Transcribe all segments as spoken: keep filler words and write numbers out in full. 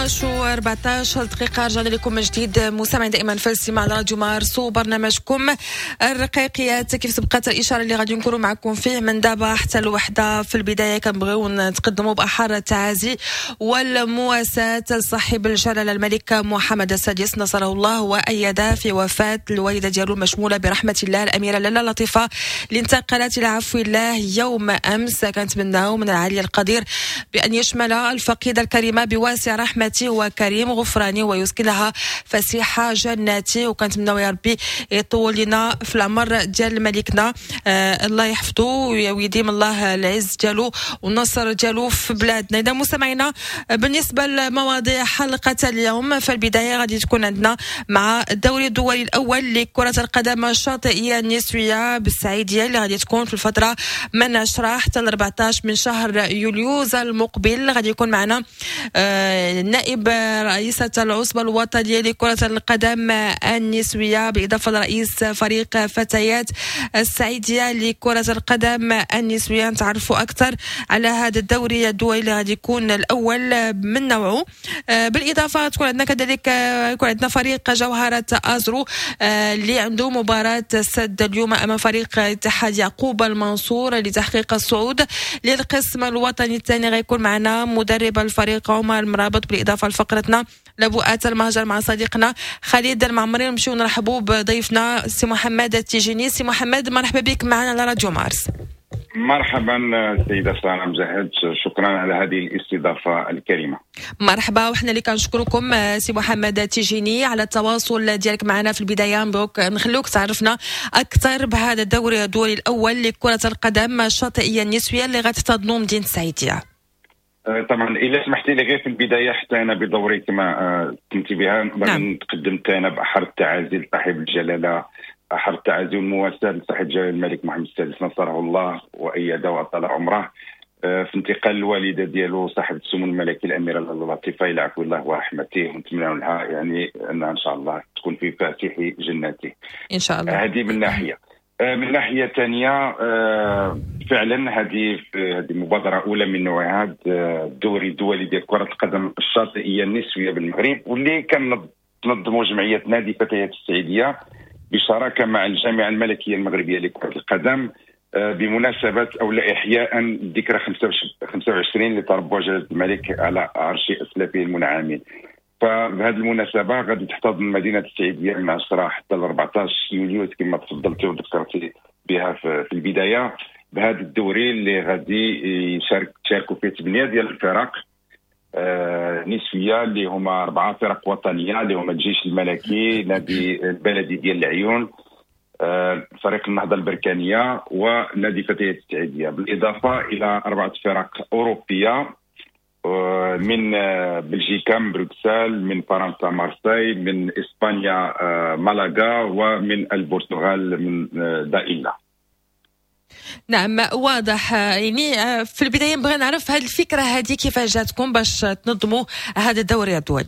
اثناش وأربعطاش دقيقة رجعنا لكم من جديد مستمعين دائما في الاستماع على راديو مارس وبرنامجكم الرقيقيات. كيف سبقت الإشارة اللي غادي نكونوا معكم فيه من دابا حتى الوحدة. في البداية كنبغيو نتقدموا بأحر التعازي والمواساة لصاحب الجلالة الملك محمد السادس نصره الله وأيده في وفاة الوالدة ديالو المشمولة برحمة الله الأميرة لاله لطيفة اللي انتقلت إلى عفو الله يوم أمس. كنتمناو من العلي القدير بأن يشمل الفقيدة الكريمة بواسع رحمته وكريم غفرانه ويسكنها فسيح جناته. وكنتمناو يا ربي يطول لنا في العمر ديال ملكنا، آه الله يحفظه ويديم الله العز ديالو والنصر ديالو في بلادنا. إذا مستمعينا بالنسبة لمواضيع حلقة اليوم، فالبداية غادي تكون عندنا مع الدوري الدولي الأول لكرة القدم الشاطئية النسوية بالسعيدية اللي غادي تكون في الفترة من عشرة حتى أربعطاش من شهر يوليوز المقبل. غادي يكون معنا آه نائب رئيسة العصبة الوطنية لكرة القدم النسوية بالإضافة لرئيس فريق فتيات السعيدية لكرة القدم النسوية. نتعرفوا أكثر على هذا الدوري الدولي اللي غادي يكون الأول من نوعه. آه بالإضافة تكون عندنا كذلك آه يكون عندنا فريق جوهرة أزرو آه اللي عنده مباراة سد اليوم أمام فريق اتحاد يعقوب المنصور لتحقيق الصعود للقسم الوطني الثاني. غيكون معنا مدرب الفريق عمر مرابط بالإضافة لفقرتنا لبؤات المهجر مع صديقنا خالد المعمري. نمشيو نرحبوا بضيفنا سي محمد التيجيني. سي محمد مرحبا بك معنا على راديو مارس. مرحبا سيدة سارة مجاهد، شكرا على هذه الاستضافة الكريمة. مرحبا، وحنا اللي كنشكركم سي محمد التيجيني على التواصل ديالك معنا. في البداية نبغوك نخلوك تعرفنا أكثر بهذا الدوري الدولي الأول لكرة القدم الشاطئية النسوية اللي غتحتضنوا مدينة السعيدية. طبعا إلا سمحتي لي غير في البداية حتى أنا بدوري كما كنت بها نعم. نقدم أنا بأحر التعازي لصاحب الجلالة، أحر التعازي والمواساة لصاحب الجلالة الملك محمد السادس نصره الله وأيده وأطال عمره في انتقال الوالدة ديالو صاحب السمو الملكي الأميرة لاله لطيفة إلى عفو الله ورحمته، ونتمنى لها يعني أنها إن شاء الله تكون في فاتح جناته إن شاء الله. هذه من ناحية. من ناحية ثانية فعلا هذه هذه مبادرة أولى من نوعها، الدوري الدولي ديال كرة القدم الشاطئية النسوية بالمغرب، واللي كان تنظموا جمعية نادي فتيات السعيدية بشراكة مع الجامعة الملكية المغربية لكرة القدم بمناسبة أو إحياء الذكرى خمسة وعشرين لتربع جلالة الملك على عرش أسلافه المنعمين. فبهذه المناسبة غادي تحتضن مدينة السعيدية من عشرة حتى أربعطاش يوليو كما تفضلتي وذكرتي بها في البداية بهذا الدوري اللي غادي يشارك تشاركوا فيه ثمانية ديال الفرق آه نسوية اللي هما أربعة فرق وطنية اللي هما الجيش الملكي، نادي البلدي ديال العيون، آه فريق النهضة البركانية ونادي فتيات السعيدية، بالإضافة إلى أربعة فرق أوروبية من بلجيكا من بروكسل، من فرنسا مارسي، من إسبانيا مالاغا، ومن البرتغال من دائلا. نعم واضح. يعني في البداية نبغي نعرف هذه الفكرة هذه كيفاش جاتكم باش تنظموا هذا الدوري الدولي؟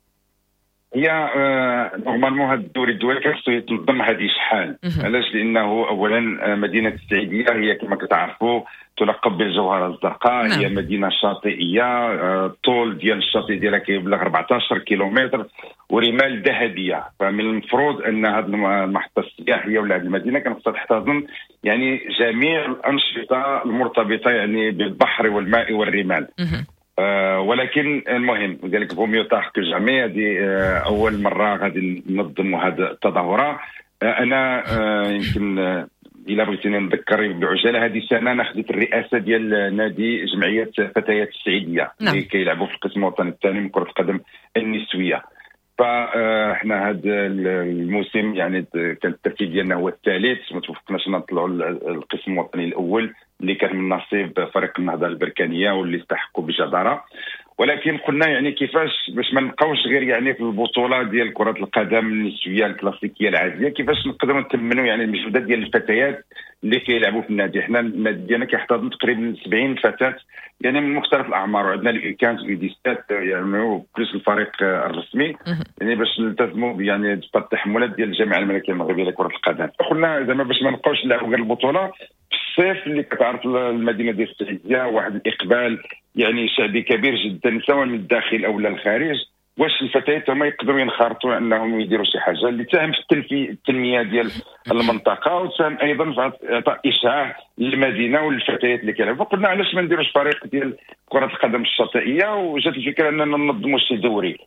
هي نورمالمون هذا الدوري الدولي كيخصو يتنظم هذه شحال. علاش؟ لأنه أولا مدينة السعيدية هي كما كتعرفوا تلقب بالجوهرة الزرقاء. نعم. هي مدينة شاطئية، الطول ديال الشاطئ ديالها كيبلغ أربعطاش كيلومتر ورمال ذهبية. فمن المفروض أن هذه المحطة السياحية ولا هذه المدينة كان خصها تحتضن يعني جميع الأنشطة المرتبطة يعني بالبحر والماء والرمال. آه ولكن المهم قال لك فو ميو تاخ كو جامي. هذه آه أول مرة غادي ننظموا هذا التظاهرة. آه أنا آه يمكن آه إلا بغيتيني نذكر بعجاله هذه السنة أنا خديت الرئاسة ديال نادي جمعية فتيات السعيدية. نعم. اللي كيلعبوا في القسم الوطني الثاني من كرة القدم النسوية. فاحنا هذا الموسم يعني كان الترتيب ديالنا هو الثالث، ما توفقناش نطلعوا القسم الوطني الاول اللي كان من نصيب فريق النهضه البركانيه واللي استحقوا بجداره. ولكن قلنا يعني كيفاش باش ما نبقاوش غير يعني في البطوله ديال كره القدم النسويه الكلاسيكيه العاديه، كيفاش نقدروا نتمنوا يعني المجهودات ديال الفتيات اللي كيلعبوا في النادي. حنا النادي ديالنا كيحتضن تقريبا سبعين فتاه يعني من مختلف الاعمار، وعندنا الكانز وديستات يعني بلس الفريق الرسمي يعني باش نلتزموا يعني التحملات ديال الجامعه الملكيه المغربيه لكره القدم. قلنا زعما باش ما نبقاوش نلعبوا غير البطوله في الصيف اللي كتعرف المدينه ديال السعيديه واحد الاقبال يعني شعبي كبير جدا سواء من الداخل او الخارج. واش الفتيات هما يقدروا ينخرطوا انهم يديروا شي حاجه اللي تساهم في التنفي التنميه ديال المنطقه، وتساهم ايضا في اعطاء اشعاع للمدينه وللفتيات اللي كيلعبوا. قلنا علاش ما نديروش فريق ديال كره القدم الشاطئيه، وجات الفكره اننا ننظموا شي دوري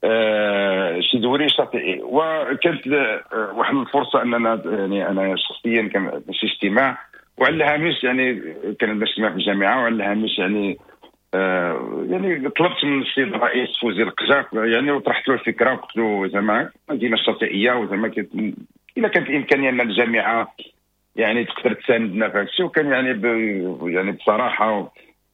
آه شي دوري شاطئي. وكانت آه واحد الفرصه اننا يعني انا شخصيا كان شي اجتماع وعلى الهامش، يعني كان عندنا اجتماع في الجامعه وعلى الهامش يعني آه يعني طلبت من السيد الرئيس فوزي القجع يعني وطرحت له الفكره وقلت له زعما مدينه الشاطئيه، وزعما اذا كانت الامكانيه ان الجامعه يعني تقدر تساندنا في هذا الشيء. وكان يعني ب يعني بصراحه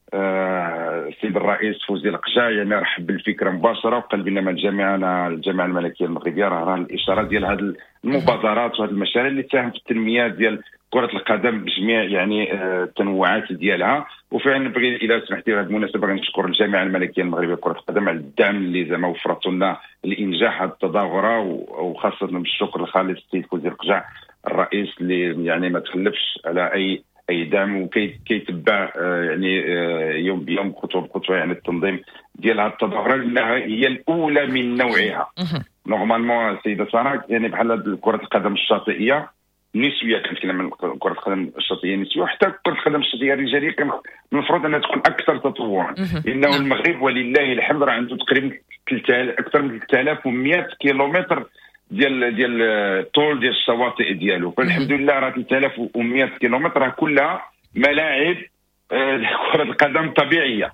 آه السيد الرئيس فوزي القجع يعني رحب بالفكره مباشره وقال بنا ما الجامعه انا الجامعه الملكيه المغربيه راه الاشاره ديال هذه المبادرات وهذه المشاريع اللي تساهم في التنميه ديال كرة القدم بجميع يعني التنوعات ديالها. وفعلا بغي الى سمحتي بهذه المناسبه غنشكر الجامعه الملكيه المغربيه لكرة القدم على الدعم اللي زعما وفرتوا لنا لانجاح هذه التظاهره، وخاصه بالشكر الخالص للسيد فوزي القجع الرئيس اللي يعني ما تخلفش على اي اي دعم وكيتبع يعني يوم بيوم خطوه بخطوه يعني التنظيم ديال هذه التظاهره لانها هي الاولى من نوعها. نورمالمون السيده ساره يعني بحال كرة القدم الشاطئيه نسويه، كنتكلم عن كرة القدم الشاطئيه نسويه، وحتى كرة القدم الشاطئيه الرجاليه كان المفروض انها تكون اكثر تطورا، لانه المغرب ولله الحمد راه عنده تقريبا اكثر من ثلاثة آلاف ومئة كيلومتر ديال ديال الطول ديال الشواطئ ديالو. فالحمد لله راه ثلاثة آلاف ومئة كيلومتر راه كلها ملاعب كرة القدم طبيعيه.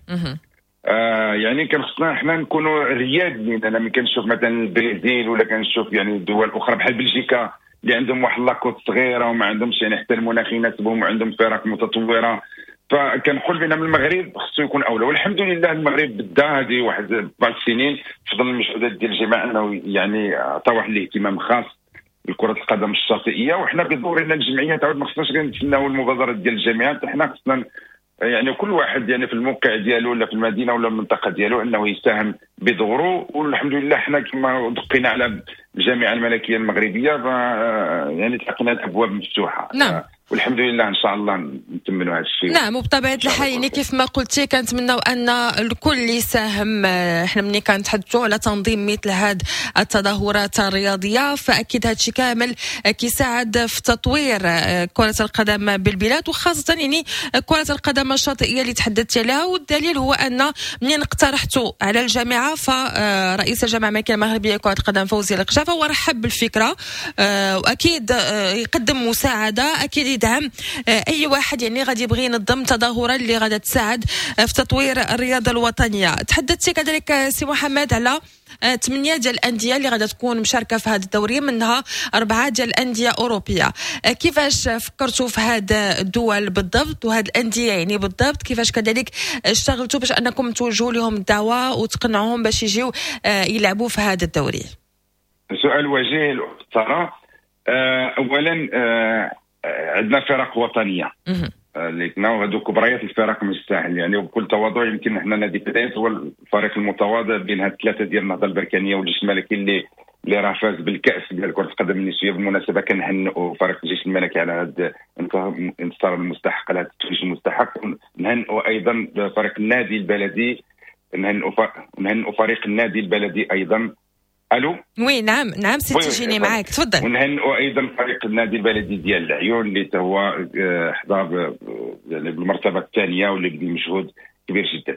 آه يعني كان خصنا حنا نكونوا رياديين. انا ملي كنشوف مثلا البرازيل ولا كنشوف يعني دول اخرى بحال بلجيكا اللي عندهم واحد لاكوت صغيره وما عندهمش يعني حتى المناخ يناسبهم وعندهم فرق متطوره، فكنقول بنا من المغرب خصو يكون اولى. والحمد لله المغرب بدا هذه واحد بعض السنين بفضل المجهودات ديال الجماعه انه يعني عطى واحد الاهتمام خاص لكرة القدم الشاطئيه. وحنا بدورنا الجمعيه تعود ما خصناش غير نتسناو المبادرات ديال الجامعات، حنا خصنا يعني كل واحد يعني في الموقع ديالو ولا في المدينه ولا المنطقه ديالو انه يساهم بدوره. والحمد لله حنا كما دقينا على الجامعه الملكيه المغربيه يعني تلقينا الابواب مفتوحه. نعم. والحمد لله ان شاء الله نكملوا هذا الشيء. نعم، وبطبيعه الحال يعني كيف ما قلتي كنتمناو ان الكل يساهم. احنا ملي كنتحدثوا على تنظيم مثل هذه التظاهرات الرياضيه فاكيد هذا الشيء كامل كيساعد في تطوير كره القدم بالبلاد، وخاصه يعني كره القدم الشاطئيه اللي تحدثت عليها. والدليل هو ان منين اقترحتوا على الجامعه فرئيس الجامعه الملكيه المغربيه لكره القدم فوزي القجع فهو رحب بالفكره، واكيد يقدم مساعده، اكيد يدعم اي واحد يعني غادي يبغي ينظم تظاهره اللي غادا تساعد في تطوير الرياضه الوطنيه. تحدثتي كذلك سي محمد على ثمانية ديال الانديه اللي غادا تكون مشاركه في هذه الدوريه، منها اربعه ديال الانديه اوروبيه. كيفاش فكرتوا في هذه الدول بالضبط وهذه الانديه يعني بالضبط؟ كيفاش كذلك اشتغلتوا باش انكم توجهوا لهم الدعوه وتقنعوهم باش يجيو يلعبوا في هذا الدوري؟ سؤال وجيه ترى. اولا عندنا فرق وطنيه اللي كنا هذو كبريات الفرق من الساحل يعني، وبكل تواضع يمكن احنا نادي بداية هو الفريق المتواضع بين هاد الثلاثه ديال النهضه البركانيه والجيش الملكي اللي اللي راه فاز بالكاس ديال كره القدم النسويه. بالمناسبه كنهنئوا فريق الجيش الملكي على هذا الانتصار المستحق، على هذا التويج المستحق. نهنئوا ايضا فريق النادي البلدي، نهنئوا نهنئوا فريق النادي البلدي ايضا. الو وي نعم نعم سيتي جيني معاك تفضل. ونهنئوا ايضا فريق النادي البلدي ديال العيون اللي هو حضر يعني بالمرتبه الثانيه واللي بدي مجهود كبير جدا.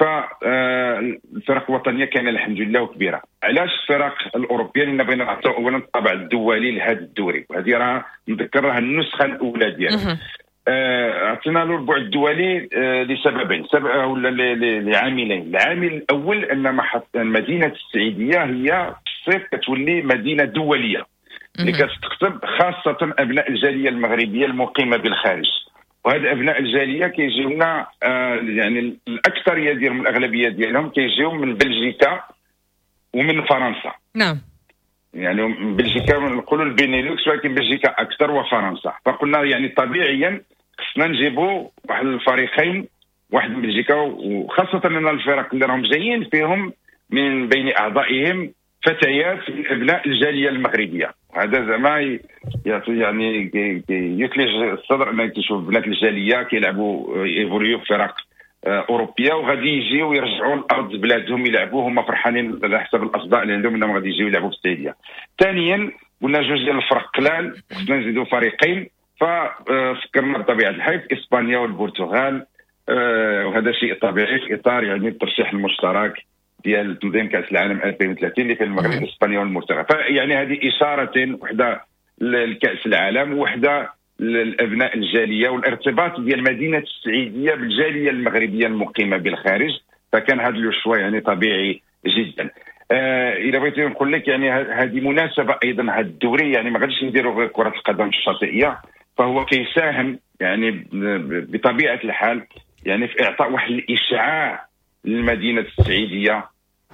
فالفرق الوطنيه كان الحمد لله وكبيره. علاش الفرق الاوروبيه؟ لان بغينا نعطيو اولا الطابع الدولي لهذا الدوري، وهذه راه نذكرها النسخه الاولى ديالها. اعطينا له البعد الدولي لسببين سبب ولا لعاملين. العامل الاول ان مدينه السعيديه هي الصيف كتولي مدينه دوليه اللي كتستقطب خاصه ابناء الجاليه المغربيه المقيمه بالخارج. وهاد ابناء الجاليه كيجيو لنا آه يعني الاكثريه ديالهم الاغلبيه ديالهم كيجيو من بلجيكا ومن فرنسا. نعم. يعني من بلجيكا نقولوا البينيلوكس ولكن بلجيكا اكثر وفرنسا. فقلنا يعني طبيعيا خصنا نجيبوا واحد الفريقين، واحد من بلجيكا، وخاصه ان الفرق اللي راهم جايين فيهم من بين اعضائهم فتيات من ابناء الجاليه المغربيه. هذا زعما يعني يثلج الصدر انك تشوف بنات الجاليه كيلعبوا ايفوليو في فرق اوروبيه وغادي يجيو ويرجعوا لارض بلادهم يلعبوا، هما فرحانين على حسب الاصداء اللي عندهم انهم غادي يجيو يلعبوا في السعوديه. ثانيا قلنا جوج ديال الفرق قلال، خصنا نزيدوا فريقين، ففكرنا بطبيعه الحال في اسبانيا والبرتغال، وهذا شيء طبيعي في اطار يعني الترشيح المشترك ديال تنظيم كاس العالم ألفين وثلاثين اللي في المغرب اسبانيا والبرتغال. فيعني هذه اشاره وحده لكاس العالم وحده للابناء الجاليه والارتباط ديال مدينه السعيديه بالجاليه المغربيه المقيمه بالخارج، فكان هذا لو شوا يعني طبيعي جدا. آه اذا بغيت نقول لك يعني هذه مناسبه ايضا، هذا الدوري يعني ما غاديش نديروا غير كره القدم الشاطئيه، فهو كيساهم يعني بطبيعه الحال يعني في اعطاء واحد الاشعاع للمدينه السعيديه،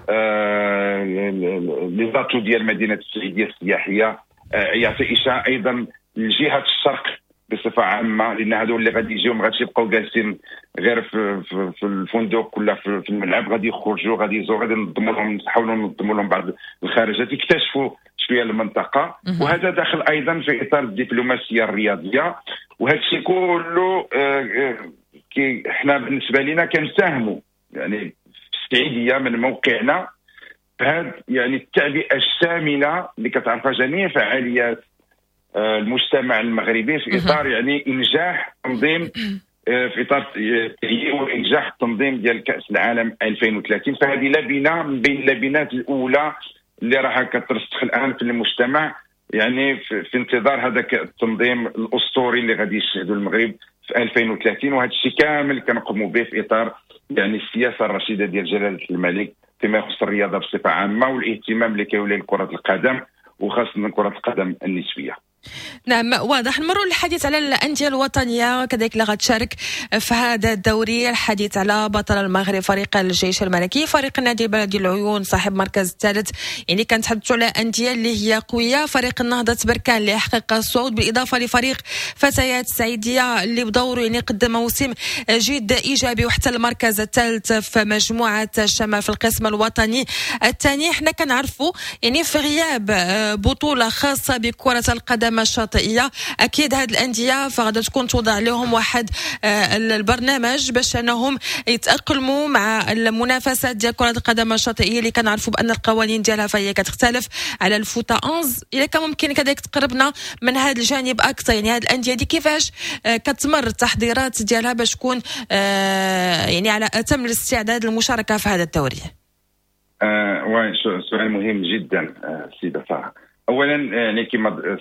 آه لذاته ديال مدينه السعيديه السياحيه، آه يعطي اشعاع ايضا لجهه الشرق بصفه عامه، لان هذو اللي غادي يجيو ما غاديش يبقاو جالسين غير في, في, في الفندق ولا في, في الملعب، غادي يخرجوا غادي يزوروا، غادي ننظموا لهم نحاولوا ننظموا لهم بعض الخارجات يكتشفوا شويه المنطقه، وهذا داخل ايضا في اطار الدبلوماسيه الرياضيه. وهذا الشيء كله آه كي احنا بالنسبه لنا كنساهموا يعني في السعيديه من موقعنا بهذه يعني التعبئه الشامله اللي كتعرفها جميع فعاليات المجتمع المغربي في اطار يعني انجاح تنظيم، في اطار تهيئ وانجاح التنظيم ديال كاس العالم ألفين وثلاثين. فهذه لبنه من بين اللبنات الاولى اللي راح كترسخ الان في المجتمع، يعني في, في انتظار هذاك التنظيم الاسطوري اللي غادي يشهدوا المغرب في ألفين وثلاثين. وهذا الشيء كامل كنقوموا به في اطار يعني السياسه الرشيده ديال جلاله الملك فيما يخص الرياضه بصفه عامه والاهتمام اللي كيولي لكره القدم وخاصه كره القدم النسويه. نعم واضح. نمروا للحديث على الأندية الوطنية كذلك اللي غتشارك في هذا الدوري، الحديث على بطل المغرب فريق الجيش الملكي، فريق النادي البلدي العيون صاحب مركز الثالث، يعني كنتحدثوا على أندية اللي هي قوية، فريق النهضة بركان اللي حقق الصعود بالإضافة لفريق فتيات السعيدية اللي بدوره يعني قدم موسم جد إيجابي، وحتى المركز الثالث في مجموعة الشمال في القسم الوطني الثاني. احنا كنعرفوا يعني في غياب بطولة خاصة بكرة القدم الشاطئيه اكيد هاد الانديه فغادا تكون توضع لهم واحد آه البرنامج باش انهم يتاقلموا مع المنافسات ديال كره القدم الشاطئيه اللي كنعرفوا بان القوانين ديالها فهي كتختلف على الفوتا أحد عشر. الا كان ممكن كذلك تقربنا من هذا الجانب اكثر، يعني هاد الانديه دي كيفاش آه كتمر التحضيرات ديالها باش تكون آه يعني على اتم الاستعداد للمشاركه في هذا الدوري؟ آه وين سؤال مهم جدا آه سيده ساره. اولا يعني كما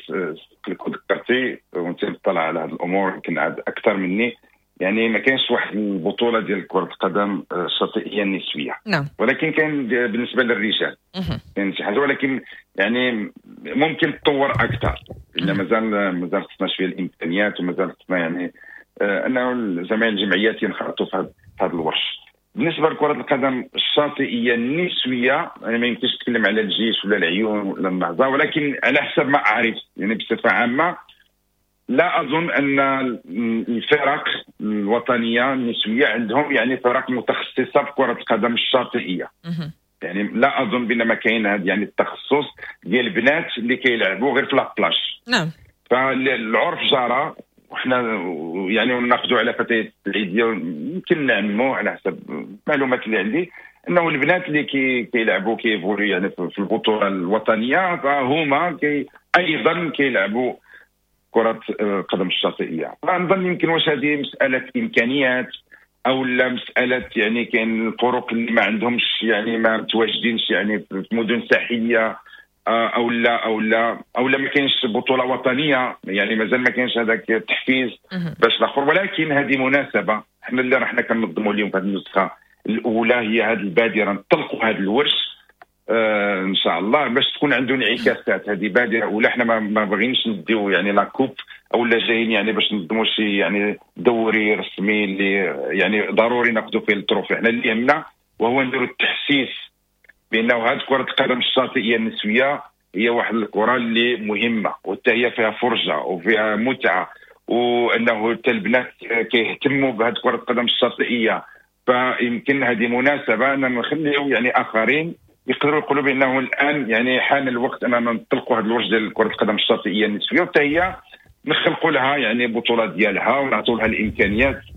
ذكرتي وانت مطلع على هذه الامور يمكن اكثر مني، يعني ما كانش واحد البطوله ديال كره القدم الشاطئيه النسويه، نعم. ولكن كان بالنسبه للرجال كان شي حاجه، ولكن يعني ممكن تطور اكثر، الا مازال مازال خصنا شويه الامكانيات ومازال خصنا يعني آه انه زعما الجمعيات ينخرطوا في هذا الورش. بالنسبه لكره القدم الشاطئيه النسويه يعني ما يمكنش نتكلم على الجيش ولا العيون ولا النهضه، ولكن على حسب ما اعرف يعني بصفه عامه لا اظن ان الفرق الوطنيه النسويه عندهم يعني فرق متخصصه في كره القدم الشاطئيه. يعني لا اظن بان ما كاين هذا يعني التخصص ديال البنات اللي كيلعبوا غير في لابلاش. نعم. فالعرف جرى وحنا يعني ناخذوا على فتيات السعيديه يمكن نعمموا على حسب المعلومات اللي عندي انه البنات اللي كي كيلعبوا كيفولوا يعني في البطوله الوطنيه فهما كي ايضا كيلعبوا كره القدم الشاطئيه. فنظن يمكن واش هذه مساله امكانيات او لا مساله يعني كاين الطرق اللي ما عندهمش يعني ما متواجدينش يعني في مدن ساحليه او لا او لا او لا ما كاينش بطوله وطنيه، يعني مازال ما كاينش هذاك التحفيز باش الاخر. ولكن هذه مناسبه احنا اللي راحنا كننظموا اليوم في هذه النسخه الاولى هي هذه البادره، نطلقوا هذا الورش آه ان شاء الله باش تكون عنده انعكاسات. هذه بادره اولى، احنا ما, ما بغيناش نديو يعني لا كوب او لا جايين يعني باش ننظموا شي يعني دوري رسمي اللي يعني ضروري ناخذوا فيه التروفي. احنا اللي يهمنا وهو نديروا التحسيس بانه هذه كره القدم الشاطئيه النسويه هي واحد الكره اللي مهمه وحتى هي فيها فرجه وفيها متعه، وانه حتى البنات كيهتموا بهذه كره القدم الشاطئيه. فيمكن هذه مناسبه ان نخليو يعني اخرين يقدروا يقولوا بانه الان يعني حان الوقت اننا نطلقوا هذه الورش ديال كره القدم الشاطئيه النسويه، وحتى هي نخلقوا لها يعني بطولات ديالها ونعطوا لها الامكانيات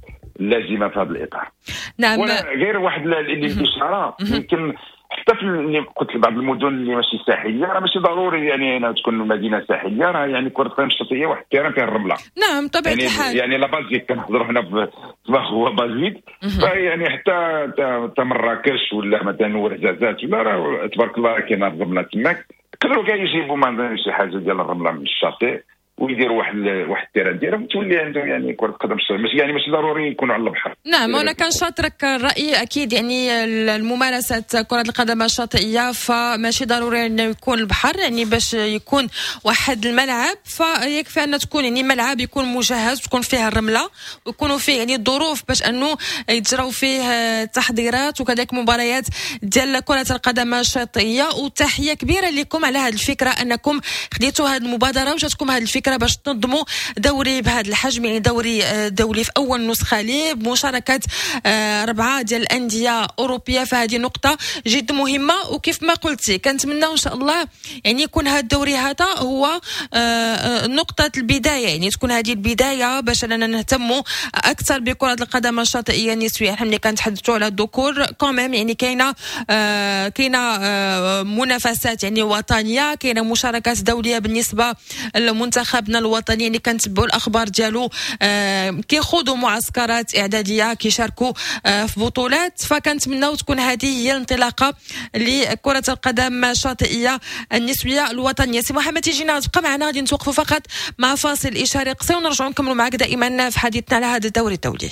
اللازمه في هذا الاطار. نعم. غير واحد الاشاره يمكن حتى في اللي قلت بعض المدن اللي ماشي ساحليه راه ماشي ضروري يعني انها تكون مدينه ساحليه، راه يعني كره القدم الشاطئيه واحد التيران فيها الرمله. نعم طبيعه يعني الحال. يعني لا بازيك كنهضروا هنا في هو بازيك، يعني حتى حتى مراكش ولا مثلا ورزازات ولا راه تبارك الله كاين الرمله تماك، يقدروا كاع يجيبوا مثلا شي حاجه ديال الرمله من الشاطئ ويديروا واحد واحد التيران ديالهم تولي عندهم يعني كره قدم ماشي يعني ماشي ضروري يكونوا على البحر. نعم وانا كنشاطرك الراي اكيد، يعني الممارسه كره القدم الشاطئيه فماشي ضروري انه يكون البحر، يعني باش يكون واحد الملعب فيكفي ان تكون يعني ملعب يكون مجهز وتكون فيه الرمله ويكونوا فيه يعني الظروف باش انه يتجراو فيه تحضيرات وكذلك مباريات ديال كره القدم الشاطئيه. وتحيه كبيره لكم على هذه الفكره انكم خديتوا هذه المبادره وجاتكم هذه الفكره باش تنظموا دوري بهذا الحجم، يعني دوري دولي في اول نسخه ليه بمشاركه اربعه ديال الانديه اوروبيه. فهذه نقطه جد مهمه، وكيف ما قلتي كنتمنى ان شاء الله يعني يكون هذا الدوري هذا هو نقطه البدايه، يعني تكون هذه البدايه باش اننا نهتموا اكثر بكره القدم الشاطئيه النسويه. احنا ملي كنتحدثوا على الذكور كوميم يعني كاينه كاينه منافسات يعني وطنيه، كاينه مشاركات دوليه بالنسبه لمنتخبنا الوطني اللي كنتبعوا الاخبار ديالو كيخوضوا معسكرات اعداديه كيشاركوا في بطولات. فكنتمناو تكون هذه هي الانطلاقه لكره القدم الشاطئيه النسويه الوطنيه. سي محمد تيجينا تبقى معنا، غادي نتوقفوا فقط مع فاصل اشاري قصير ونرجعوا نكملوا معك دائما في حديثنا على هذا الدوري الدولي.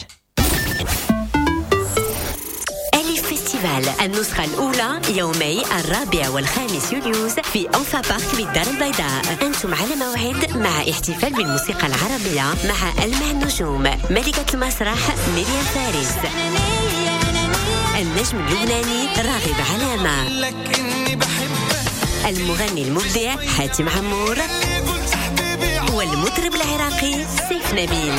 النسخة الأولى يومي الرابع والخامس يوليوز في أنفا بارك بالدار البيضاء. أنتم على موعد مع احتفال بالموسيقى العربية مع ألمع النجوم، ملكة المسرح ميريام فارس، النجم اللبناني راغب علامة، المغني المبدع حاتم عمور، والمطرب العراقي سيف نبيل،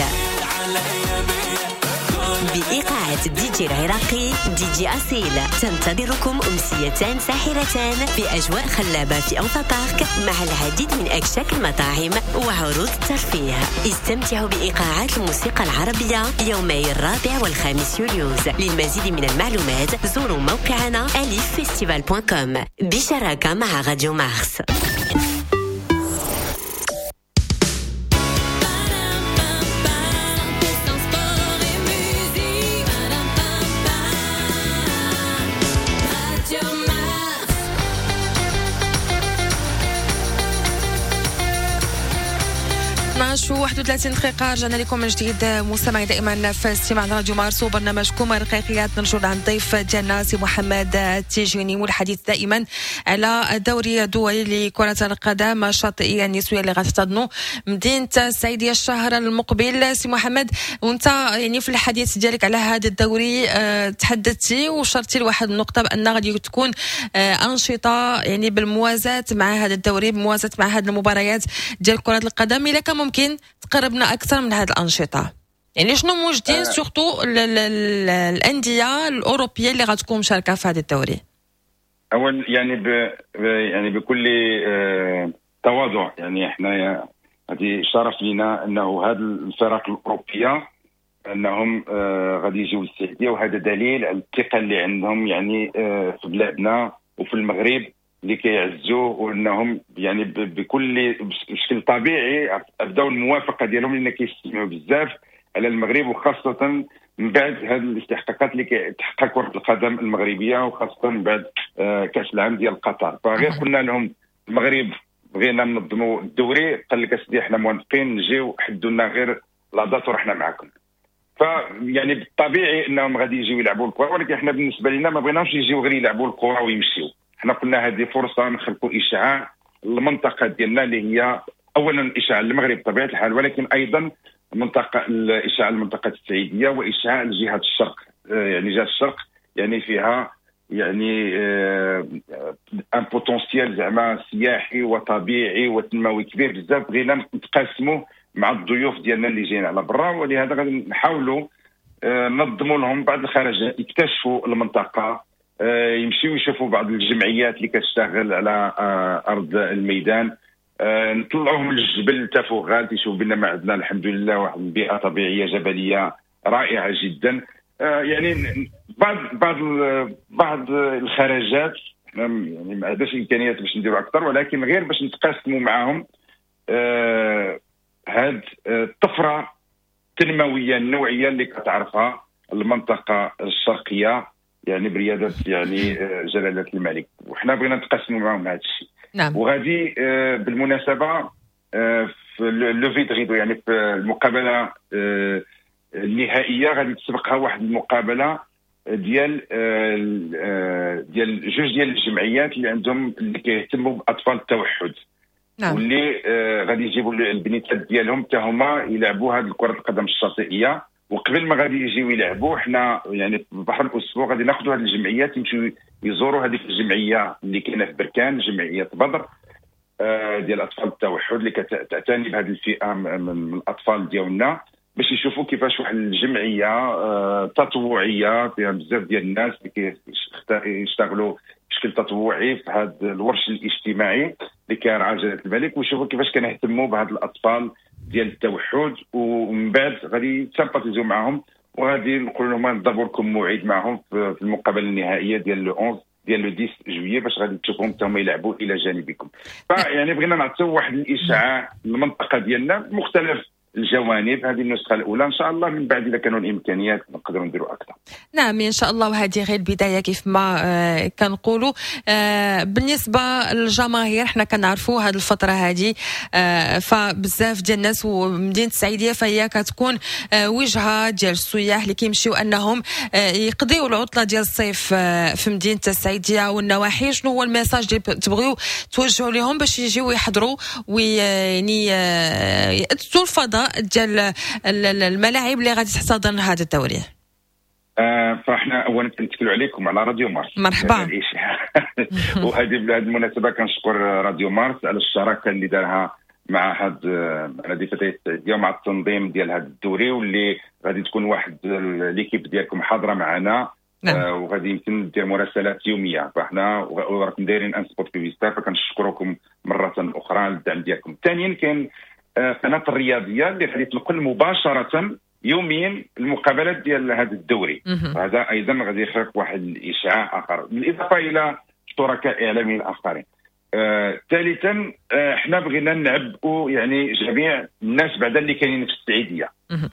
بإيقاعة دي جي العراقي دي جي أصيل. تنتظركم أمسيتان ساحرتان في أجواء خلابة في أنفا بارك مع العديد من أكشاك المطاعم وعروض الترفيه. استمتعوا بإيقاعات الموسيقى العربية يومي الرابع والخامس يوليوز. للمزيد من المعلومات زوروا موقعنا أليف فيستيفال دوت كوم بشراكة مع راديو مارس. واحد وثلاثين دقيقة رجعنا لكم من جديد مستمعين دائما في استماع راديو مارس وبرنامجكم رقيقيات. نرجع عن ضيف ديالنا سي محمد التيجيني والحديث دائما على الدوري الدولي لكرة القدم الشاطئية النسوية اللي غتحتضنوا مدينة السعيدية الشهر المقبل. سي محمد وانت يعني في الحديث ديالك على هذا الدوري اه تحدثتي وشرتي لواحد النقطة بأن غادي تكون اه أنشطة يعني بالموازاة مع هذا الدوري، بالموازاة مع هذه المباريات ديال كرة القدم. إلا كان ممكن تقربنا أكثر من هذه الأنشطة، يعني شنو موجودين أه سورتو الأندية الأوروبية اللي غتكون مشاركة في هذا الدوري؟ أول يعني ب يعني بكل آه تواضع، يعني احنا هذه شرف لنا أنه هذه الفرق الأوروبية أنهم آه غادي يجيو للسعودية، وهذا دليل على الثقة اللي عندهم يعني آه في بلادنا وفي المغرب اللي كيعزوا، وانهم يعني بكل بشكل طبيعي بداو الموافقه ديالهم لان كيستمعوا بزاف على المغرب، وخاصه من بعد هذه الاستحقاقات اللي كتحقق كره القدم المغربيه، وخاصه من بعد كاس العالم ديال قطر. فغير قلنا لهم المغرب بغينا ننظموا الدوري، قال لك اسيدي احنا موافقين نجيو، حدوا لنا غير لاضات ورحنا معكم. فيعني بالطبيعي انهم غادي يجيو يلعبوا الكره، ولكن احنا بالنسبه لنا ما بغيناش يجيو غير يلعبوا الكره ويمشيو. احنا قلنا هذه فرصه نخلقوا اشعاع المنطقه ديالنا اللي هي اولا اشعاع المغرب بطبيعه الحال، ولكن ايضا منطقه اشعاع المنطقه السعيديه واشعاع جهه الشرق. يعني جهه الشرق يعني فيها يعني ان بوتونسيال زعما سياحي وطبيعي وتنموي كبير بزاف، بغينا نتقاسموا مع الضيوف ديالنا اللي جايين على برا، ولهذا غادي نحاولوا ننظموا لهم بعض الخرجات، يكتشفوا المنطقه، يمشيو يشوفوا بعض الجمعيات اللي كتشتغل على ارض الميدان، نطلعوهم للجبل تفوغات يشوفوا بنا ما عندنا الحمد لله واحد البيئه طبيعيه جبليه رائعه جدا. يعني بعض بعض بعض الخرجات يعني ما عندناش امكانيات باش نديروا اكثر، ولكن غير باش نتقاسموا معهم آه هاد الطفره التنمويه النوعيه اللي كتعرفها المنطقه الشرقيه، يعني برياده يعني جلاله الملك، وحنا بغينا نتقاسموا معهم هذا الشيء. نعم. وغادي آه بالمناسبه آه في لوفي دغيدو، يعني في المقابله آه النهائيه غادي تسبقها واحد المقابله ديال ديال جوج ديال الجمعيات اللي عندهم اللي كيهتموا باطفال التوحد. نعم. واللي غادي يجيبوا البنيتات ديالهم حتى هما يلعبوا هذه كره القدم الشاطئيه. وقبل ما غادي يجيو يلعبوا حنا يعني في بحر الاسبوع غادي ناخذوا هذه الجمعيات يمشيو يزوروا هذيك الجمعيه اللي كاينه في بركان، جمعيه بدر ديال اطفال التوحد اللي كتعتني بهذه الفئه من الاطفال ديالنا، باش يشوفوا كيفاش واحد الجمعيه آه تطوعيه فيها بزاف ديال الناس اللي كيشتغلوا بشكل تطوعي في هذا الورش الاجتماعي اللي كيرعى جلاله الملك، ويشوفوا كيفاش كنهتموا بهاد الاطفال ديال التوحد. ومن بعد غادي تسامباتيزيو معهم، وغادي نقول لهم نضربوا لكم موعد معهم في المقابله النهائيه ديال لو احد ديال لو عشرة جويي باش غادي تشوفهم حتى هما يلعبوا الى جانبكم. فيعني بغينا نعطيو واحد الاشعاع للمنطقه ديالنا بمختلف الجوانب. هذه النسخه الاولى ان شاء الله، من بعد اذا كانوا الامكانيات نقدروا نديروا اكثر. نعم ان شاء الله، وهذه غير البدايه كيف ما آه كنقولوا. آه بالنسبه للجماهير حنا كنعرفوا هذه الفتره هذه آه فبزاف ديال الناس، ومدينه السعيديه فهي كتكون آه وجهه ديال السياح اللي كيمشيو انهم آه يقضيوا العطله ديال الصيف آه في مدينه السعيديه والنواحي. شنو هو الميساج اللي تبغيو توجهوا لهم باش يجيو يحضروا ويعني آه يأتوا الفضاء ديال الملاعب اللي غادي تحتضن هذا الدوري؟ آه فاحنا اولا كنتكلوا عليكم على راديو مارس. مرحبا. وهذه بهذه المناسبه كنشكر راديو مارس على الشراكه اللي دارها مع هاد هذه فتاه السعوديه مع التنظيم ديال هذا الدوري، واللي غادي تكون واحد ليكيب ديالكم حاضره معنا. نعم. آه وغادي يمكن دير مراسلات يوميه، فاحنا راكم دايرين ان سبورت بيفيستا، فكنشكركم مره اخرى على الدعم ديالكم. ثانيا كاين قناه الرياضيه اللي غادي تنقل مباشره يوميا المقابلات ديال هذا الدوري، هذا ايضا غادي يخلق واحد الاشعاع اخر بالاضافه الى شركاء اعلاميين اخرين. آه، ثالثا آه، حنا بغينا نعبئوا يعني جميع الناس بعدا اللي كاينين في السعيديه.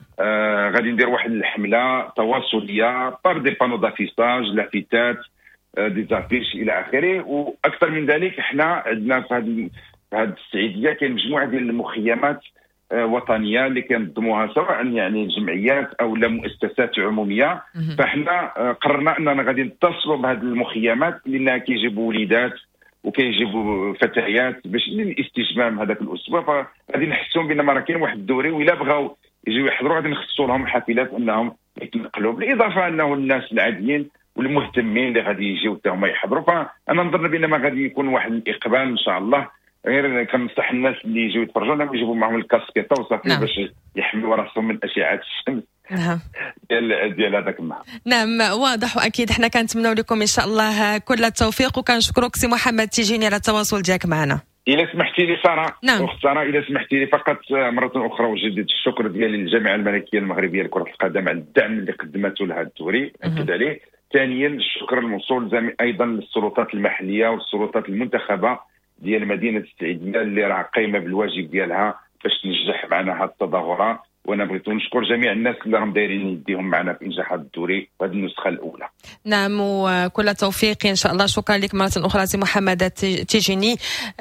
آه، غادي ندير واحد الحمله تواصليه بار دي بانو دافيساج لافتات آه، دي زافيش الى اخره. واكثر من ذلك حنا عندنا في هذه في هذه السعيديه كاين مجموعه ديال المخيمات آه وطنيه اللي كنظموها سواء يعني جمعيات او لا مؤسسات عموميه. فاحنا آه قررنا اننا غادي نتصلوا بهذه المخيمات لانها كيجيبوا وليدات وكيجيبوا فتيات باش للاستجمام هذاك الاسبوع، فغادي نحسهم بان راه كاين واحد الدوري، وإلا بغاو يجيو يحضروا غادي نخصصوا لهم حافلات انهم يتنقلوا، بالاضافه انه الناس العاديين والمهتمين اللي غادي يجيو حتى هما يحضروا. فانا نظن بان ما غادي يكون واحد الاقبال ان شاء الله، غير كنصح الناس اللي يجيو يتفرجوا انهم يجيبوا معهم الكاسكيطه وصافي. نعم. باش يحميوا راسهم من اشعه الشمس. نعم. ديال ديال هذاك النهار. نعم واضح، واكيد احنا كنتمنوا لكم ان شاء الله كل التوفيق، وكنشكرك سي محمد تيجيني على التواصل ديالك معنا. إلا سمحتي لي ساره. نعم. اخت ساره إلا سمحتي لي فقط مره اخرى اجدد الشكر ديالي للجامعه الملكيه المغربيه لكره القدم على الدعم اللي قدمته لهذا الدوري، اكد عليه. ثانيا الشكر الموصول ايضا للسلطات المحليه والسلطات المنتخبه ديال مدينه السعيديه اللي راه قايمه بالواجب ديالها باش تنجح معنا هذه التظاهره. وانا بغيت نشكر جميع الناس اللي راهم دايرين يديهم معنا في انجاح هذا الدوري وهذه النسخه الاولى. نعم وكل التوفيق ان شاء الله. شكرا لك مره اخرى سي محمد تيجيني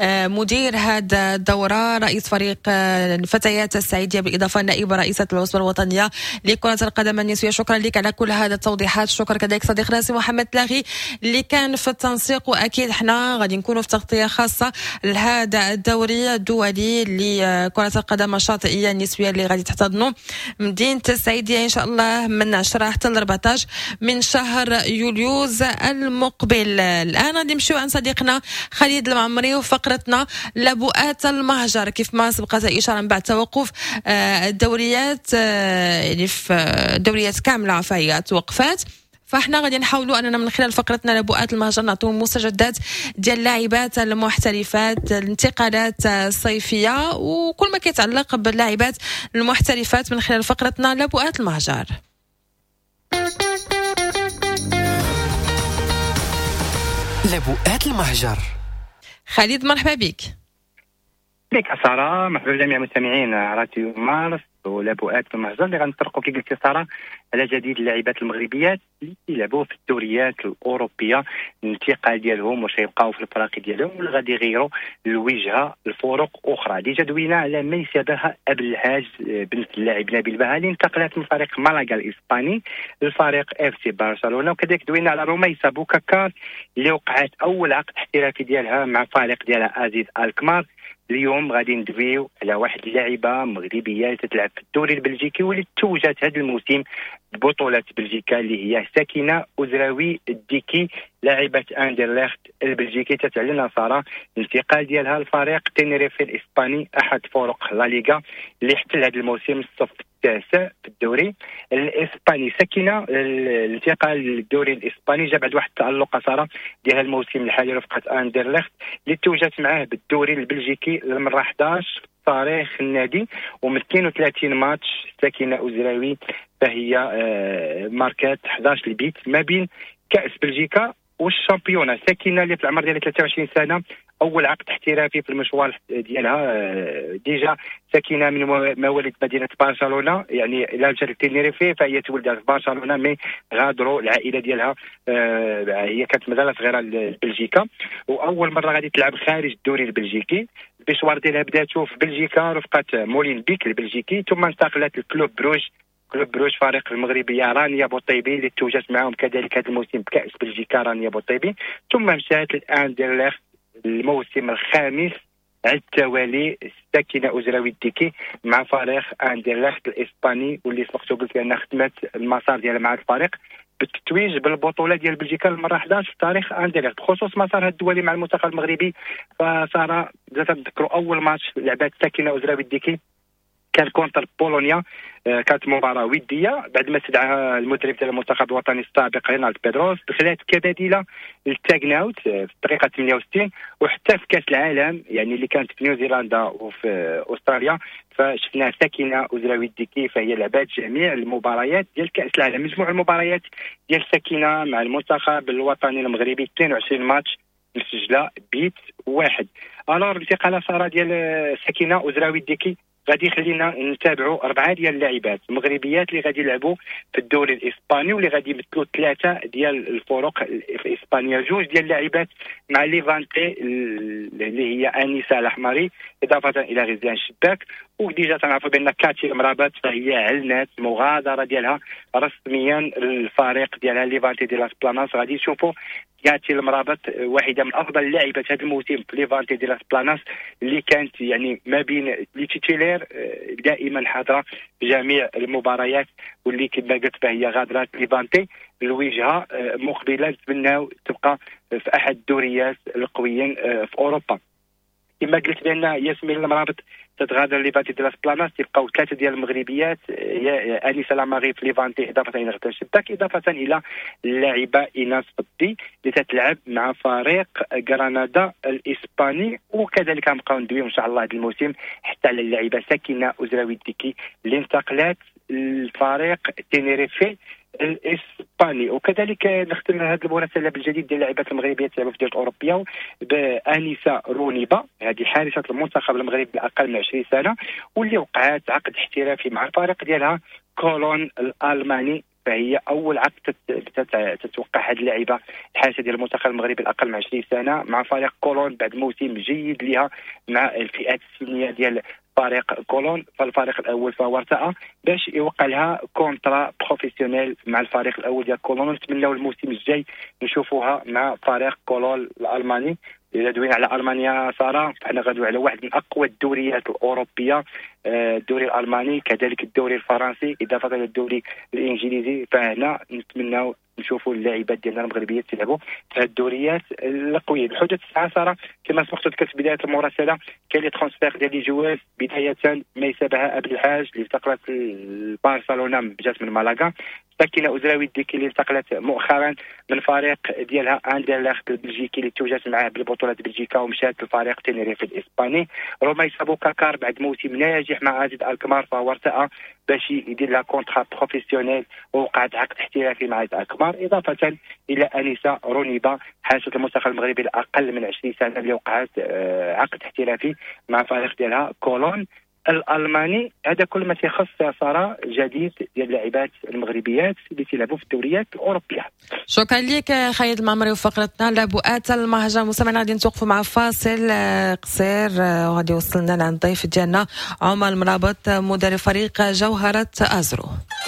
مدير هذا الدوره، رئيس فريق الفتيات السعيديه، بالاضافه لنائب رئيسه العصبه الوطنيه لكره القدم النسويه. شكرا لك على كل هذه التوضيحات. شكرا كذلك صديقنا سي محمد تلاغي اللي كان في التنسيق، واكيد احنا غادي نكونوا في تغطيه خاصه لهذا الدوري الدولي لكره القدم الشاطئيه النسويه اللي غادي تحتضن مدينة السعيدية إن شاء الله من عشرة حتى أربعطاش من شهر يوليوز المقبل. الآن غادي نمشيو عن صديقنا خالد المعمري وفقرتنا لبؤات المهجر. كيف ما سبقت الإشارة من بعد توقف الدوريات اللي في الدوريات كاملة فهي توقفات، فاحنا غادي نحاولوا اننا من خلال فقرتنا لبؤات المهجر نعطيو مستجدات ديال اللاعبات المحترفات، الانتقالات الصيفيه وكل ما كيتعلق باللاعبات المحترفات من خلال فقرتنا لبؤات المهجر. لبؤات المهجر. خالد مرحبا بك. بك سارة، مرحبا بجميع مستمعين راديو مارس ولبؤات المهجر اللي غنطرقوا كي قلتي سارة على جديد اللاعبات المغربيات اللي يلعبوا في الدوريات الأوروبية، الانتقال ديالهم واش يبقاو في الفرق ديالهم ولا غادي يغيروا الوجهة لفرق أخرى. ديجا دوينا على ما يشابه أبل الهاج بنت اللاعب نبيل بها اللي انتقلت من فريق مالاغا الإسباني للفريق اف سي برشلونة، وكذلك دوينا على روميسا بوكاكار اللي وقعت أول عقد احترافي ديالها مع فريق ديالها أزيز الكمار. اليوم غادي ندويو على واحد اللاعبه مغربيه اللي تلعب في الدوري البلجيكي واللي توجت هذا الموسم ببطوله بلجيكا اللي هي ساكنه أزراوي الديكي لاعبه اندرلخت البلجيكي. تتعلن ساره الانتقال ديالها لفريق تينيريف الاسباني احد فرق لا ليغا اللي احتل هذا الموسم الصف التاسع في الدوري الاسباني. ساكنه الانتقال للدوري الاسباني جا بعد واحد التالق ساره ديال الموسم الحالي رفقه اندرلخت اللي توجت معاه بالدوري البلجيكي للمره أحد عشر في تاريخ النادي، ومن اثنين وثلاثين ماتش ساكنه أزراوي فهي ماركات أحد عشر البيت ما بين كأس بلجيكا والشامبيونة. ساكنه اللي في العمر ديالها ثلاثة وعشرين سنه، اول عقد احترافي في المشوار ديالها. ديجا ساكنه من مواليد مدينه برشلونه، يعني لا مشات لتينيريفي فهي تولدت في برشلونه مي غادروا العائله ديالها، هي كانت مازال صغيره لبلجيكا، واول مره غادي تلعب خارج الدوري البلجيكي. المشوار ديالها بداتو في بلجيكا رفقه مولين بيك البلجيكي، ثم انتقلت لكلوب بروج كلوب بروج فريق المغربيه رانيا بوطيبي اللي توجت معهم كذلك هذا الموسم بكأس بلجيكا رانيا بوطيبي، ثم مشات لأندرلخت الموسم الخامس على التوالي ساكنه أزراوي الديكي مع فريق أندرلخت الاسباني، واللي سبقت قلت انها خدمت المسار ديالها مع الفريق بالتتويج بالبطوله ديال بلجيكا المره أحد عشر في تاريخ اندرلخت. بخصوص مسارها الدولي مع المنتخب المغربي فصار تذكروا اول ماتش لعبات ساكنه أزراوي الديكي كان كونتر بولونيا، كانت مباراه وديه بعد ما استدعاها المدرب ديال المنتخب الوطني السابق رينالد بيدروس، دخلت كبديله للتاغناوت في الدقيقه ثمانية وستين، وحتى في كاس العالم يعني اللي كانت في نيوزيلندا وفي استراليا فشفنا ساكنه أزراوي الديكي فهي لعبات جميع المباريات ديال كاس العالم. مجموع المباريات ديال ساكنه مع المنتخب الوطني المغربي اثنين وعشرين ماتش مسجله بيت واحد. الور الانتقال صار ديال ساكنه أزراوي الديكي غادي يخلينا نتابعوا اربعه ديال اللاعبات مغربيات اللي غادي يلعبوا في الدوري الاسباني واللي غادي يمثلوا ثلاثه ديال الفرق في اسبانيا. جوج ديال اللاعبات مع ليفانتي اللي هي انيسه الاحمري اضافه الى غزلان الشباك، وديجا تنعرفوا بان كاتي المرابط فهي اعلنت مغادره ديالها رسميا الفريق ديالها ليفانتي دي لاس بلاناس. غادي نشوفوا كاتي المرابط واحده من افضل اللاعبات هذا الموسم في ليفانتي دي لاس بلاناس اللي كانت يعني ما بين لي تيتيلير دائما حاضره في جميع المباريات، واللي كما قلت فهي غادره ليفانتي الوجهه مقبله نتمناو تبقى في احد الدوريات القويين في اوروبا. كما قلت بان ياسمين المرابط تتغادر ليفانتي دي لاس بلاناس، تبقاو ثلاثه ديال المغربيات هي انيسه لاماري في ليفانتي اضافه الى غزلان الشباك اضافه الى اللاعبه ايناس فضي اللي تتلعب مع فريق غرانادا الاسباني. وكذلك غنبقاو ندويو ان شاء الله هذا الموسم حتى على اللاعبه ساكنه أزراوي الديكي اللي انتقلت للفريق تينيريفي الاسباني. وكذلك نختم هذه المراسله بالجديد ديال اللاعبات المغربيات تلعبوا في الدوري الاوروبيه بانيسه رونيبا، هذه حارسه المنتخب المغربي الاقل من عشرين سنه واللي وقعت عقد احترافي مع الفريق ديالها كولون الالماني، فهي اول عقد تتوقع هذه اللاعبه الحارسه ديال المنتخب المغربي الاقل من عشرين سنه مع فريق كولون بعد موسم جيد لها مع الفئات السنيه ديال فريق كولون. فالفريق الاول فهو ارتأى باش يوقع لها كونترا بروفيسيونيل مع الفريق الاول ديال كولون، ونتمناو الموسم الجاي نشوفوها مع فريق كولون الالماني. اذا دوينا على المانيا ساره فحنا غاديو على واحد من اقوى الدوريات الاوروبيه، الدوري الالماني كذلك الدوري الفرنسي اضافه الى الدوري الانجليزي، فهنا نتمناو نشوفوا اللاعبات ديالنا المغربيات تلعبوا في الدوريات القويه. الحدث الساعه ساره كما سبقت ذكرت في بدايه المراسله كاين لي ترانسفير ديال لي جواز، بدايه ما يسابها ابل الحاج اللي انتقلت لبرشلونه جات من مالاغا، ساكنه أزراوي ديكي اللي انتقلت مؤخرا من فريق ديالها اندرلخت البلجيكي اللي توجت معاه بالبطوله بلجيكا ومشات لفريق تينيريف الاسباني. روميس أبوكاكار بعد موسم ناجح مع ازيد الكمار فهو ارتأى باش يدير لها كونترا بروفيسيونيل ووقعت عقد احترافي مع ازيد الكمار، اضافه الى انسه رونيبا حارسه المنتخب المغربي الاقل من عشرين سنه اللي وقعت عقد احترافي مع فريق ديالها كولون الالماني. هذا كل ما يخص ساره جديد ديال اللاعبات المغربيات اللي تلعبوا في الدوريات الاوروبيه. شكرا لك خالد المعمري وفقرتنا لبؤات المهجر. مستمعينا غادي نتوقفوا مع فاصل قصير وغادي يوصلنا لعند الضيف ديالنا عمر المرابط مدرب فريق جوهره ازرو.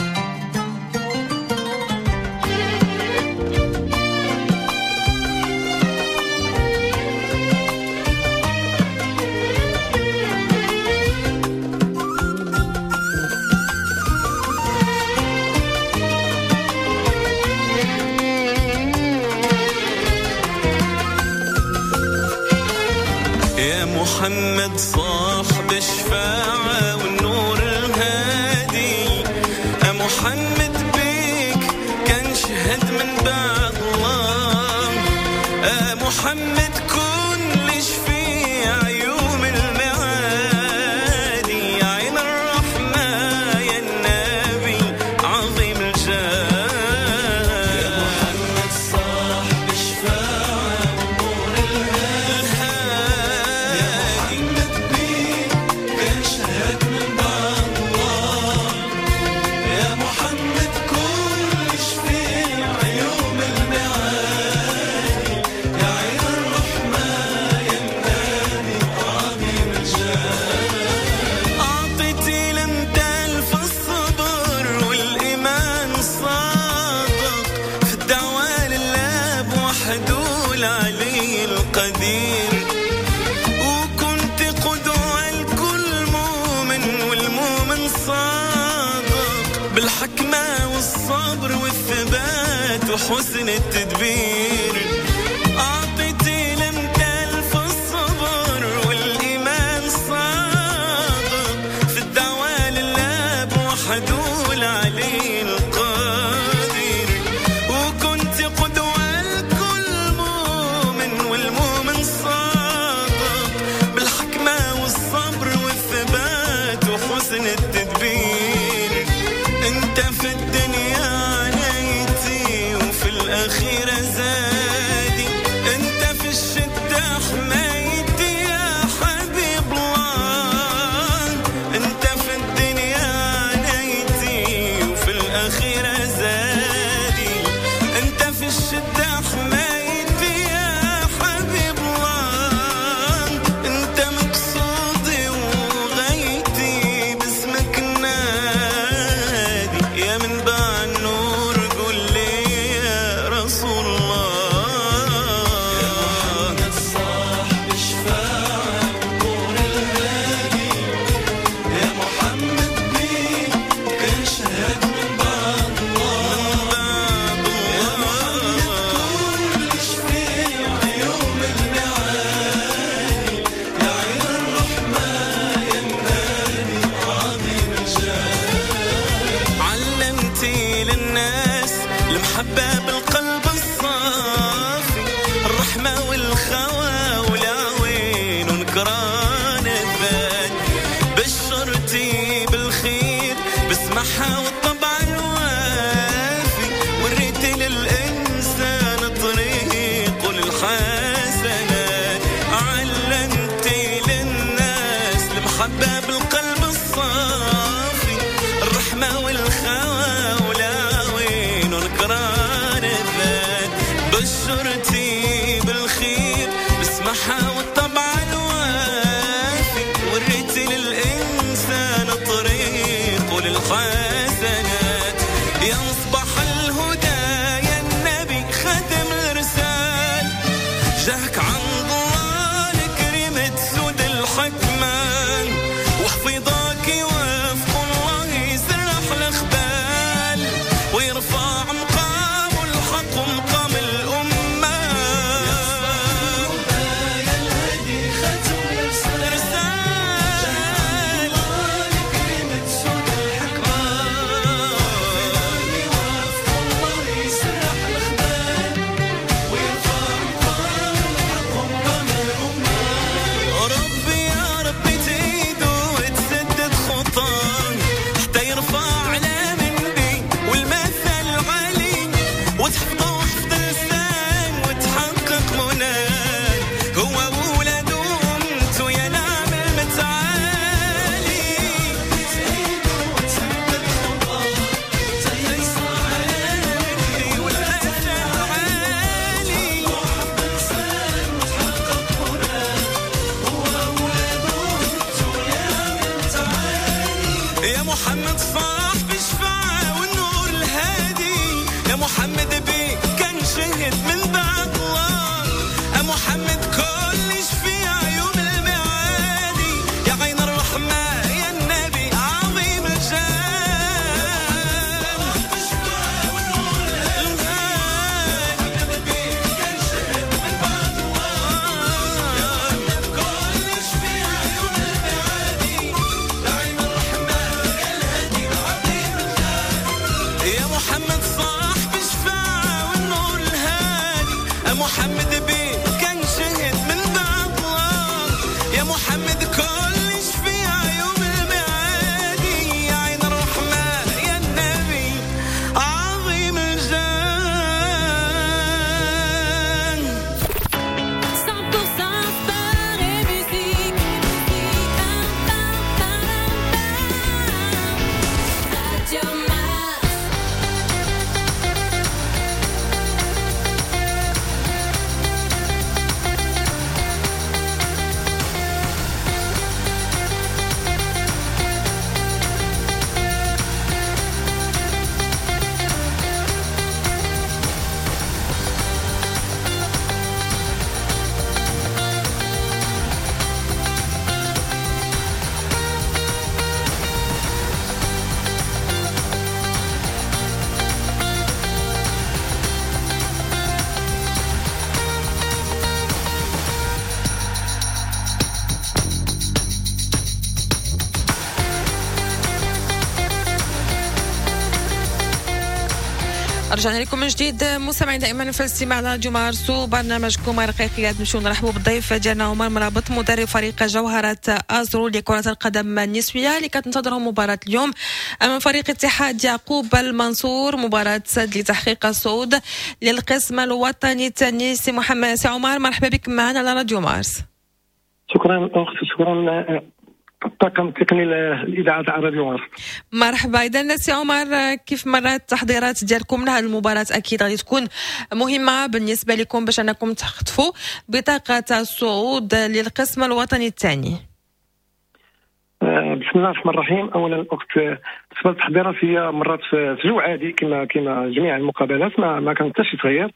محمد صاحب الشفاعة والنور الهادي، محمد بيك كان شهد من بعد الله، محمد كل شفيع يوم المعادي، عين الرحمة يا النبي عظيم الجاه. وحسن التدبير أعطيتي لمثال في الصبر والإيمان صادق، في الدعوة لله بوحده العلي القادر، وكنت قدوة لكل مؤمن والمؤمن صادق، بالحكمة والصبر والثبات وحسن التدبير. انت في الدنيا الأخيرة زادي، أنت في الشدة حمايتي يا حبيب الله، أنت في الدنيا نايتي وفي الأخيرة زادي، أنت في الشدة حمايتي يا حبيب الله، أنت مقصودي وغايتي باسمك نادي، يا منبع النور قول لي رسول الله. يا محمد صاحب الشفاعة والنور الهادي، يا محمد بيك كان شهد من بعد الله، يا محمد كل شفيع يوم المعاد، يا عين الرحمة يا النبي عظيم الجاه. علمتي للناس المحبة بالقلب الصافي، الرحمة والخوى والعوين ونكران الذات، بشرتي بالخير بسمعها والطبع الوافي، وريتي للإنسان طريق للحسنات، علمتي للناس المحبة بالقلب الصافي، الرحمة والخوى والعوين ونكران الذات، بشرتي بالخير بسمعها والطبع الوافي، وريتي للإنسان طريق للحسنات، يا مصباح الهدى يا النبي خاتم الرسال، جاك عند الله لكريمة سود الحكمان، وحفظاك وفق الله يسرح الأخبار. رجعنا لكم من جديد مستمعين دائما في الاستماع على راديو مارسو برنامجكم رقيقيات. نمشيو نرحبوا بالضيف ديالنا عمر مرابط مدرب فريق جوهرة أزرو لكرة القدم النسوية اللي كتنتظرهم مباراة اليوم أمام فريق اتحاد يعقوب المنصور، مباراة سد لتحقيق الصعود للقسم الوطني الثاني. سي محمد سي عمر مرحبا بك معنا على راديو مارس. شكرا أختي، شكرا الطاقم التقني للإذاعة العربية. مرحبا. إذا سي عمر، كيف مرات التحضيرات ديالكم لهذه المباراة؟ أكيد غادي تكون مهمة بالنسبة لكم باش أنكم تخطفوا بطاقة الصعود للقسم الوطني الثاني. بسم الله الرحمن الرحيم. أولا أخت، بالنسبة للتحضيرات هي مرات في جو عادي كما كما جميع المقابلات، ما ما كان حتى شي تغيير.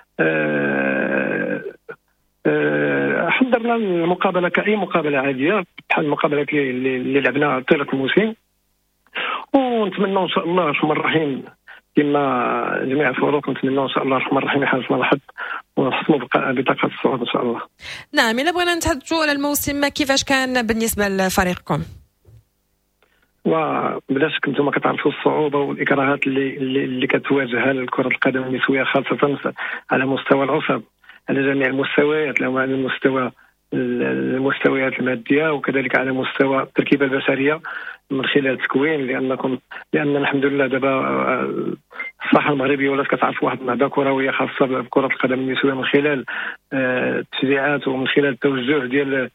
أه أه حضرنا المقابله كاي مقابله عاديه بحال المقابلات اللي, اللي لعبنا طيله الموسم، ونتمنى ان شاء الله الرحمن الرحيم كما جميع الفرق نتمنى ان شاء الله الرحمن الرحيم يحالفنا الحظ ونحصلوا بطاقه الصعود ان شاء الله. نعم، الا بغينا نتحدثوا على الموسم كيفاش كان بالنسبه لفريقكم؟ وبلا شك انتم كتعرفوا الصعوبه والاكراهات اللي اللي, اللي كتواجهها الكره القدم النسويه خاصه على مستوى العصب، على جميع المستويات، على المستوى المستويات الماديه وكذلك على مستوى التركيبه البشريه من خلال التكوين، لانكم لان الحمد لله دابا الساحه المغربيه ولات كتعرف واحد النهضه كرويه خاصه بكره القدم النسويه من خلال التشجيعات ومن خلال التوجه ديال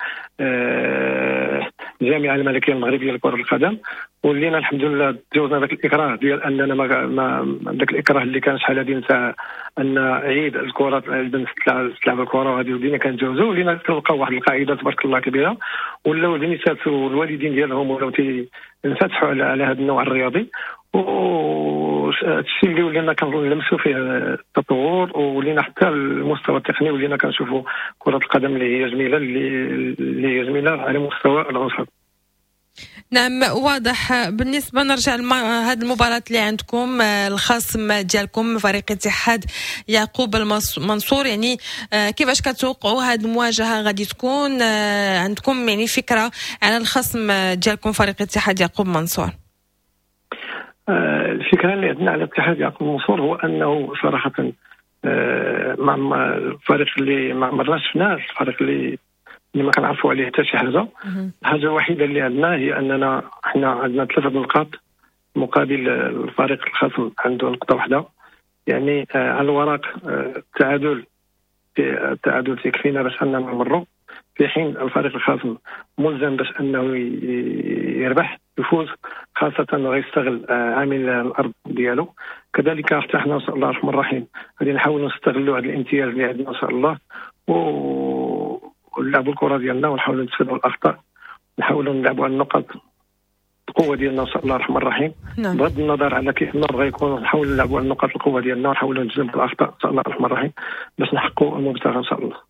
الجامعه الملكيه المغربيه لكره القدم، ولينا الحمد لله تجاوزنا ذاك الاكراه ديال اننا ما ذاك الاكراه اللي كان شحال هذه نتاع ان عيد الكره البنت تلعب الكره هذه، ولينا كنتجاوزوا ولينا كنلقاو واحد القاعده تبارك الله كبيره، ولاو البنات والوالدين ديالهم ولاو تنفتحوا على على هذا النوع الرياضي، والشيء اللي ولينا كنلمسوا فيه التطور، ولينا حتى المستوى التقني ولينا كنشوفوا كره القدم اللي هي جميله اللي هي جميله على مستوى العصب. نعم واضح. بالنسبه نرجع لهذه المباراه اللي عندكم، الخصم ديالكم فريق اتحاد يعقوب المنصور، يعني كيفاش كتوقعوا هذه المواجهه غادي تكون؟ عندكم يعني فكره على الخصم ديالكم فريق اتحاد يعقوب المنصور؟ الفكره اللي عندنا على اتحاد يعقوب المنصور هو انه صراحه مع الفريق اللي ما عمرناش شفناه، الفريق اللي اللي ما كنعرفوا عليه حتى شي حاجه. الحاجه الوحيده اللي عندنا هي اننا احنا عندنا ثلاثه نقاط مقابل الفريق الخصم عنده نقطه واحده، يعني آه على الورق التعادل آه التعادل تكفينا باش اننا نمروا، في حين الفريق الخصم ملزم باش انه يربح يفوز، خاصه انه غيستغل آه عامل الارض ديالو. كذلك حتى احنا ان شاء الله الرحمن الرحيم غادي نحاولوا نستغلوا هذا الامتياز اللي عندنا ان شاء الله و ونلعبوا الكره ديالنا ونحاولوا نتفادوا الاخطاء، نحاولوا نلعبوا على النقط القوه ديالنا ان شاء الله الرحمن الرحيم. نعم. بغض النظر على كيف النور غيكون نحاولوا نلعبوا على النقط القوه ديالنا ونحاولوا نجنبوا الاخطاء ان شاء الله الرحمن الرحيم باش نحققوا المبتغى ان شاء الله.